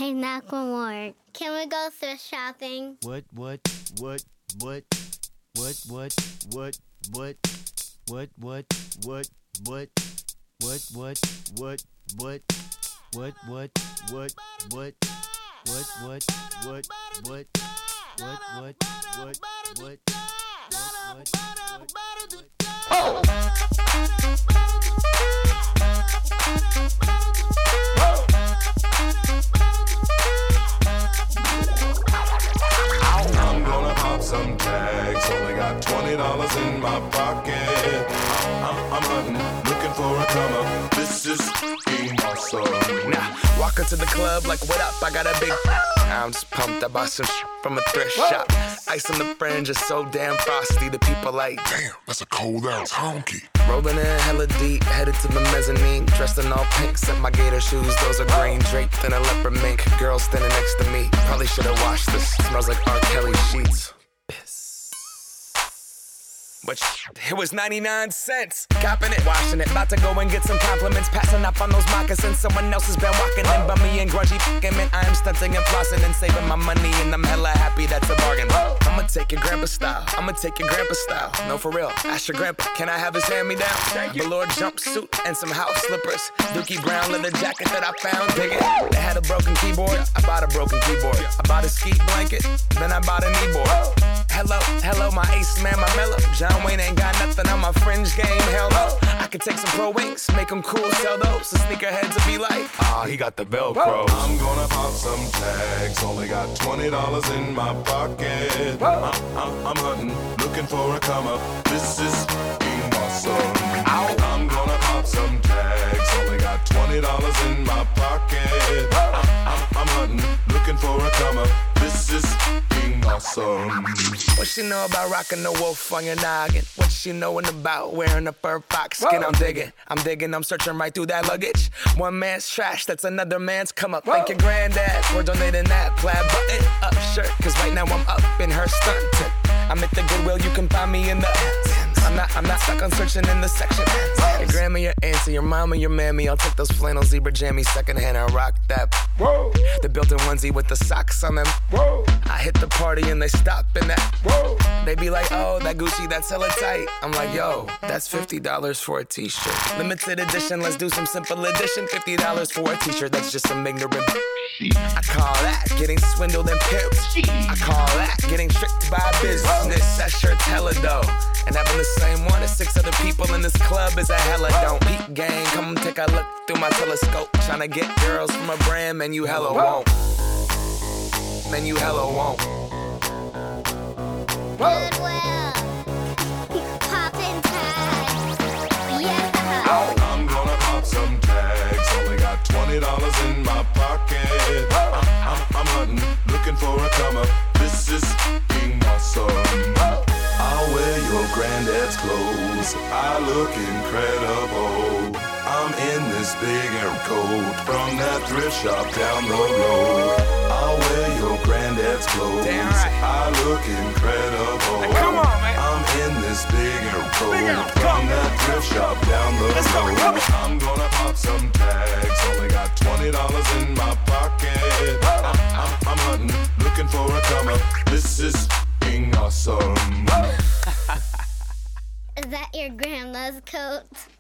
name's Macklemore. Can we go thrift shopping? What? I'm gonna pop some tags. Only got $20 in my pocket. I'm hunting, looking for a come up. This is awesome. Now, walk into the club like, what up? I got a big. I'm just pumped. I bought some from a thrift shop. Ice on the fringe is so damn frosty. The people like, Damn, that's a cold ass honky. rolling in hella deep, headed to the mezzanine. Dressed in all pink, set my gator shoes. Those are green, draped in a leopard mink. Girl standing next to me. Probably should've washed this. Smells like R. Kelly sheets. But it was 99 cents. Copping it, washing it. About to go and get some compliments. Passing up on those moccasins. Someone else has been walking in by me and grungy fucking man. I am stunting and flossing and saving my money. And I'm hella happy that's a bargain. I'ma take your grandpa style. No, for real. Ask your grandpa, can I have his hand-me-down? Velour jumpsuit and some house slippers. Dookie brown leather jacket that I found. Dig it. They had a broken keyboard. I bought a broken keyboard. I bought a ski blanket. Then I bought a kneeboard. Hello, my ace man, my mellow. John Wayne ain't got nothing on my fringe game, hell no. I could take some pro wings, make them cool, sell those. The sneakerheads will be like, he got the Velcro. I'm gonna pop some tags. Only got $20 in my pocket. I'm hunting, looking for a come up. This is awesome. I'm gonna pop some tags. Only got $20 in my pocket. I'm hunting, looking for a come up. This is awesome. What she know about rocking the wolf on your noggin? What she knowin' about wearing a fur fox skin? I'm digging, I'm searching right through that luggage. One man's trash, that's another man's come up. Thank your granddad for donating that plaid button up shirt. Cause right now I'm up in her stuntin'. I'm at the Goodwill, you can find me in the I'm not stuck on searching in the section. Your grandma, your auntie, your mama, your mammy. I'll take those flannel zebra jammies secondhand and rock that. The built-in onesie with the socks on them. I hit the party and they stop in that. They be like, oh, that Gucci, that's hella tight. I'm like, yo, that's $50 for a t-shirt. Limited edition, let's do some simple edition. $50 for a t-shirt, that's just some ignorant. I call that getting swindled and pimped. I call that getting tricked by business. That shirt's hella dope. And having the same one as 6 other people in this club is a hella don't. Peep gang, come take a look through my telescope. Tryna get girls from a brand, man, you hella won't. Man, you hella won't. Goodwill. Poppin' tags. Yeah. I'm gonna pop some tags. Only got $20 in my pocket. I'm hunting, looking for a come up. This is awesome. I'll wear your granddad's clothes. I look incredible. I'm in this big air coat from that thrift shop down the road. I'll wear your granddad's clothes. Damn right. I look incredible. Hey, come on, man. I'm in this big air coat from that thrift shop down the road. I'm gonna pop some tags. Only got $20 in my pocket. I'm hunting, looking for a come up. This is awesome. Is that your grandma's coat?